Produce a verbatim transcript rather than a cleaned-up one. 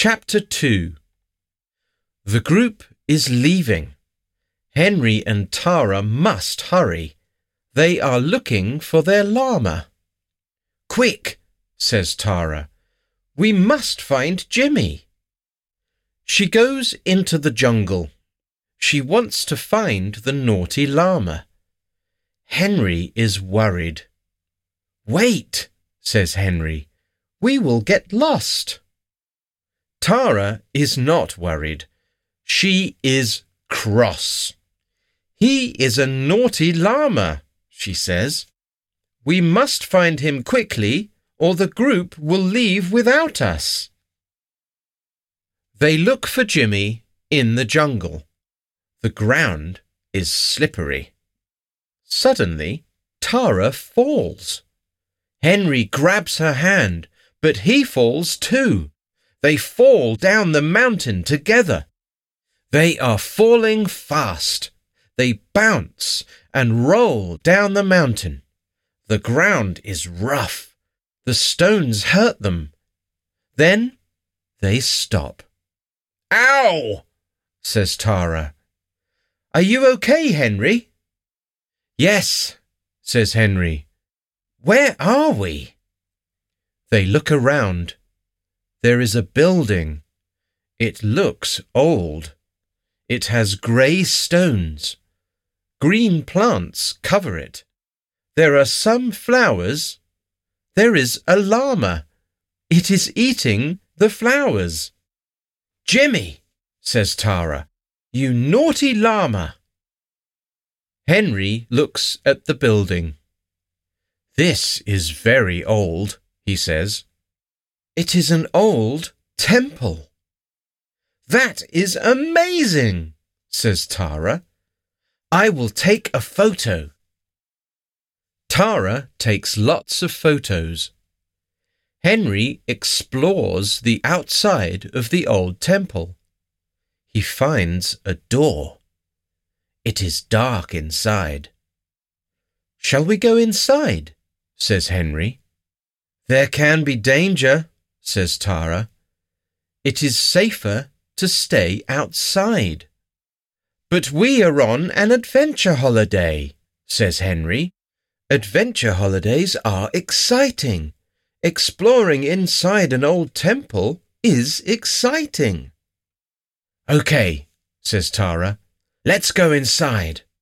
Chapter two. The group is leaving. Henry and Tara must hurry. They are looking for their llama. Quick, says Tara. We must find Jimmy. She goes into the jungle. She wants to find the naughty llama. Henry is worried. Wait, says Henry. We will get lost. Tara is not worried. She is cross. He is a naughty llama, she says. We must find him quickly, or the group will leave without us. They look for Jimmy in the jungle. The ground is slippery. Suddenly, Tara falls. Henry grabs her hand, but he falls too. They fall down the mountain together. They are falling fast. They bounce and roll down the mountain. The ground is rough. The stones hurt them. Then they stop. Ow! Says Tara. Are you okay, Henry? Yes, says Henry. Where are we? They look around. There is a building. It looks old. It has grey stones. Green plants cover it. There are some flowers. There is a llama. It is eating the flowers. Jimmy, says Tara, you naughty llama. Henry looks at the building. This is very old, he says. It is an old temple. That is amazing, says Tara. I will take a photo. Tara takes lots of photos. Henry explores the outside of the old temple. He finds a door. It is dark inside. Shall we go inside? Says Henry. There can be danger, says Tara. It is safer to stay outside. But we are on an adventure holiday, says Henry. Adventure holidays are exciting. Exploring inside an old temple is exciting. Okay, says Tara. Let's go inside.